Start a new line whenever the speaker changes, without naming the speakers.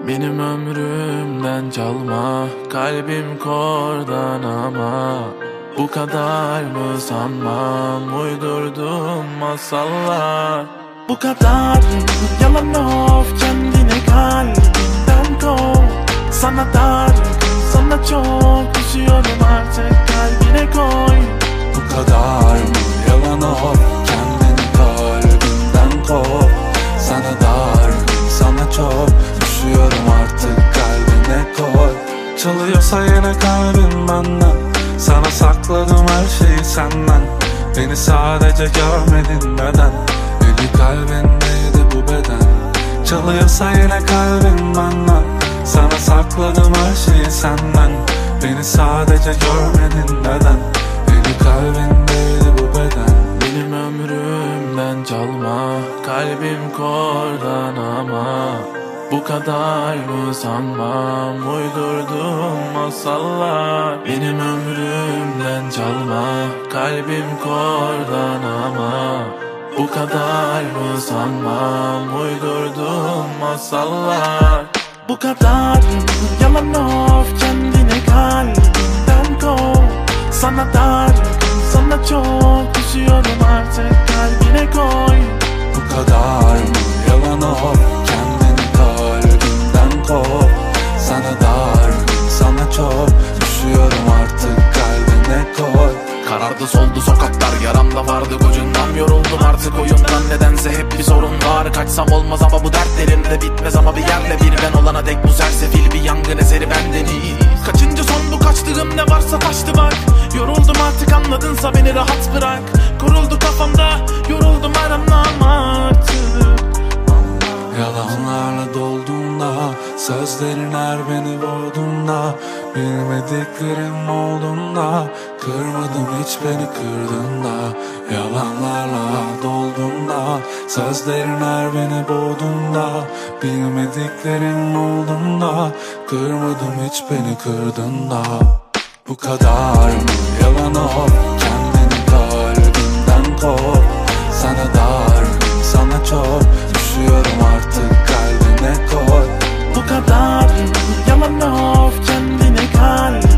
Benim ömrümden çalma, kalbim kordan ama bu kadar mı sanmam, uydurdum masallar. Bu kadar yalan of, kendine kalbinden kov. Sana dargın, sana çok düşüyorum, artık kalbine koy.
Bu kadar mı yalan of, kendini kalbinden kov. Sana dargın, sana çok düşüyorum, artık kalbine koy. Çalıyorsa yine kalbin benden, sana sakladım her şeyi senden. Beni sadece görmedin neden, eli kalbindeydi bu beden. Çalıyorsa yine kalbin benden, sana sakladım her şeyi senden. Beni sadece görmedin neden, eli kalbindeydi bu beden.
Benim ömrümden çalma, kalbim kordan ama bu kadar mı sanmam, uydurdum masallar. Benim ömrümden çalma, kalbim kordan ama bu kadar mı sanmam, uydurdum masallar. Bu kadar yalan of, kendine kalbinden kov. Sana dargın, sana çok düşüyorum, artık kalbine koy.
Bu kadar mı yalan of, kendini kalbinden kov. Sana dargın, sana çok düşüyorum, artık kalbine koy.
Karardı soldu sokaklar, yaramda vardı gocundan. Yoruldum artık oyundan, nedense hep bir sorun var. Kaçsam olmaz ama bu dertlerimde bitmez, ama bir yerle bir ben olana dek bu sersefil bir yangın eseri bendeniz. Kaçıncı son bu, kaçtığım ne varsa taştı bak. Yoruldum artık, anladınsa beni rahat bırak. Kuruldu kafamda, yoruldum aramam artık.
Yalanlarla dolduğunda, sözlerin her beni vurduğunda, bilmediklerim olduğunda, kırmadım hiç beni kırdığında. Yalanlarla dolduğunda, sözlerin her beni boğduğunda, bilmediklerim olduğunda, kırmadım hiç beni kırdığında. Bu kadar mı yalan of, kendini kalbinden kov. Sana dargın, sana çok düşüyorum, artık kalbine koy.
Bu kadar yalan of, kendine kalbinden